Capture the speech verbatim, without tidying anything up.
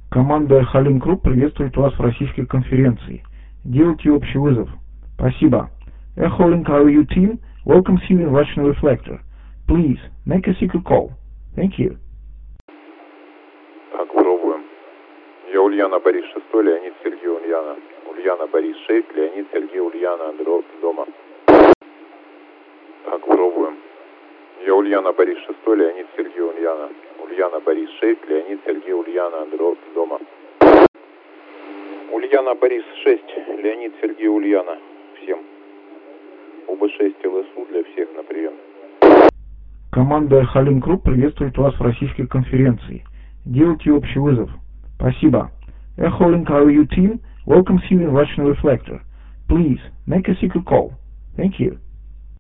Команда Халим Групп приветствует вас в российской конференции. Делайте общий вызов. Спасибо. Echo Link ар ю team welcomes you in Russian Reflector. Please, make a secret call. Thank you. Так, пробуем. Я Ульяна, Борис шестой, Леонид, Сергей, Ульяна. Ульяна, Борис шесть, Леонид, Сергей, Ульяна, Андро, дома. Так, пробуем. Я Ульяна, Борис шестой, Леонид, Сергей, Ульяна. Ульяна, Борис шесть, Леонид, Сергей, Ульяна, Андро, дома. Ульяна, Борис шесть, Леонид, Сергей, Ульяна. Всем. УБ шесть ЛСУ для всех на прием. Команда Халим Групп приветствует вас в российской конференции. Делайте общий вызов. Спасибо. Echo Link ар ю team welcomes you in Russian Reflector. Please, make a secret call. Thank you.